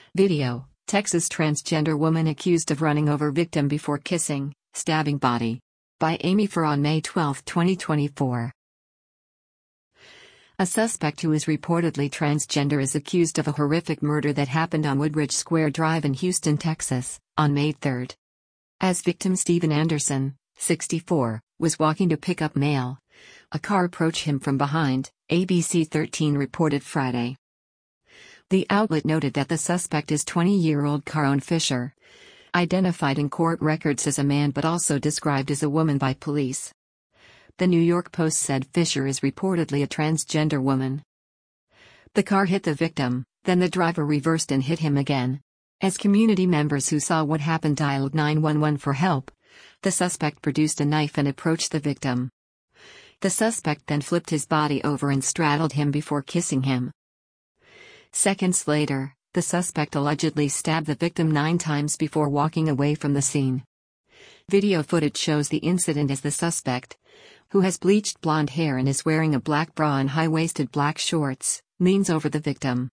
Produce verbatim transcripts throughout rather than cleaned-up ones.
Video: Texas transgender woman accused of running over victim before kissing, stabbing body. By Amy Farr on May twelfth, twenty twenty-four. A suspect who is reportedly transgender is accused of a horrific murder that happened on Woodridge Square Drive in Houston, Texas, on May third. As victim Stephen Anderson, sixty-four, was walking to pick up mail, a car approached him from behind, A B C thirteen reported Friday. The outlet noted that the suspect is twenty-year-old Caron Fisher, identified in court records as a man but also described as a woman by police. The New York Post said Fisher is reportedly a transgender woman. The car hit the victim, then the driver reversed and hit him again. As community members who saw what happened dialed nine one one for help, the suspect produced a knife and approached the victim. The suspect then flipped his body over and straddled him before kissing him. Seconds later, the suspect allegedly stabbed the victim nine times before walking away from the scene. Video footage shows the incident as the suspect, who has bleached blonde hair and is wearing a black bra and high-waisted black shorts, leans over the victim.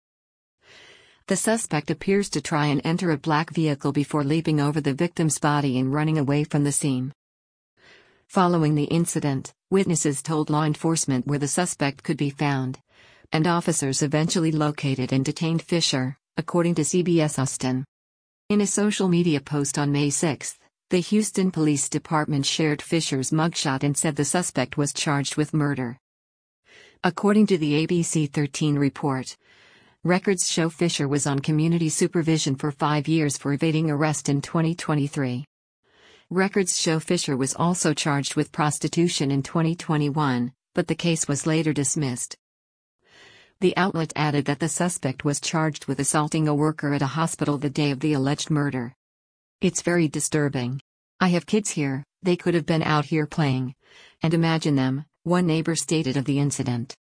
The suspect appears to try and enter a black vehicle before leaping over the victim's body and running away from the scene. Following the incident, witnesses told law enforcement where the suspect could be found, and officers eventually located and detained Fisher, according to C B S Austin. In a social media post on May sixth, the Houston Police Department shared Fisher's mugshot and said the suspect was charged with murder. According to the A B C thirteen report, records show Fisher was on community supervision for five years for evading arrest in twenty twenty-three. Records show Fisher was also charged with prostitution in twenty twenty-one, but the case was later dismissed. The outlet added that the suspect was charged with assaulting a worker at a hospital the day of the alleged murder. "It's very disturbing. I have kids here, they could have been out here playing. And imagine them," one neighbor stated of the incident.